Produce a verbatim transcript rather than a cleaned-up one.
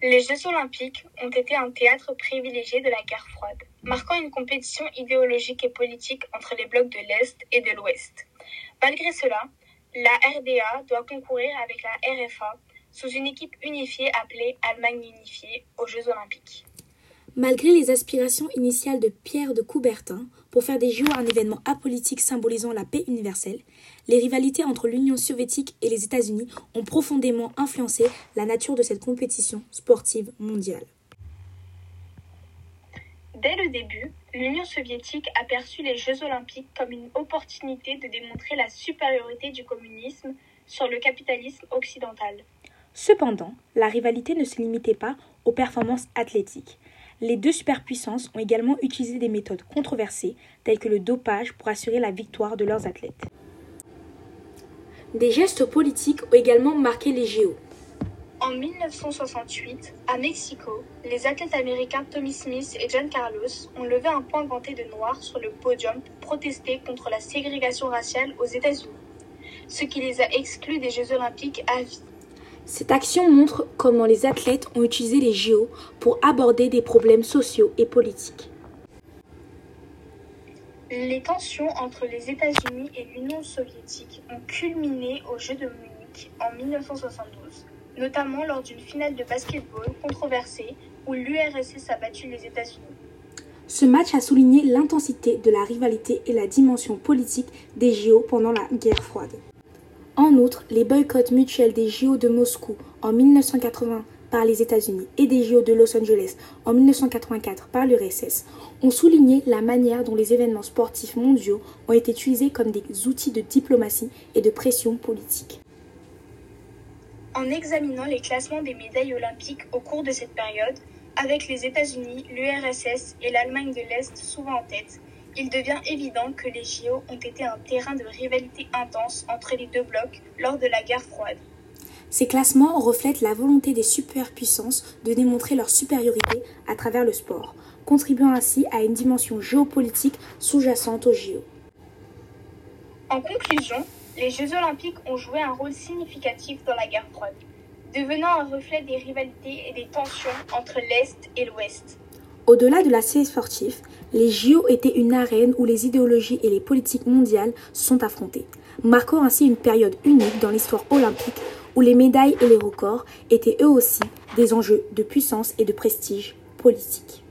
Les Jeux olympiques ont été un théâtre privilégié de la guerre froide, marquant une compétition idéologique et politique entre les blocs de l'Est et de l'Ouest. Malgré cela, la R D A doit concourir avec la R F A sous une équipe unifiée appelée Allemagne unifiée aux Jeux olympiques. Malgré les aspirations initiales de Pierre de Coubertin pour faire des J O un événement apolitique symbolisant la paix universelle, les rivalités entre l'Union soviétique et les États-Unis ont profondément influencé la nature de cette compétition sportive mondiale. Dès le début, l'Union soviétique a perçu les Jeux olympiques comme une opportunité de démontrer la supériorité du communisme sur le capitalisme occidental. Cependant, la rivalité ne se limitait pas aux performances athlétiques. Les deux superpuissances ont également utilisé des méthodes controversées, telles que le dopage, pour assurer la victoire de leurs athlètes. Des gestes politiques ont également marqué les J O. En mille neuf cent soixante-huit, à Mexico, les athlètes américains Tommy Smith et John Carlos ont levé un point ganté de noir sur le podium pour protester contre la ségrégation raciale aux États-Unis, ce qui les a exclus des Jeux olympiques à vie. Cette action montre comment les athlètes ont utilisé les J O pour aborder des problèmes sociaux et politiques. Les tensions entre les États-Unis et l'Union soviétique ont culminé aux Jeux de Munich en mille neuf cent soixante-douze, notamment lors d'une finale de basketball controversée où l'U R S S a battu les États-Unis. Ce match a souligné l'intensité de la rivalité et la dimension politique des J O pendant la guerre froide. En outre, les boycotts mutuels des J O de Moscou en mille neuf cent quatre-vingts par les États-Unis et des J O de Los Angeles en mille neuf cent quatre-vingt-quatre par l'U R S S ont souligné la manière dont les événements sportifs mondiaux ont été utilisés comme des outils de diplomatie et de pression politique. En examinant les classements des médailles olympiques au cours de cette période, avec les États-Unis, l'U R S S et l'Allemagne de l'Est souvent en tête, il devient évident que les J O ont été un terrain de rivalité intense entre les deux blocs lors de la guerre froide. Ces classements reflètent la volonté des superpuissances de démontrer leur supériorité à travers le sport, contribuant ainsi à une dimension géopolitique sous-jacente aux J O. En conclusion, les Jeux olympiques ont joué un rôle significatif dans la guerre froide, devenant un reflet des rivalités et des tensions entre l'Est et l'Ouest. Au-delà de l'aspect sportif, les J O étaient une arène où les idéologies et les politiques mondiales sont affrontées, marquant ainsi une période unique dans l'histoire olympique où les médailles et les records étaient eux aussi des enjeux de puissance et de prestige politique.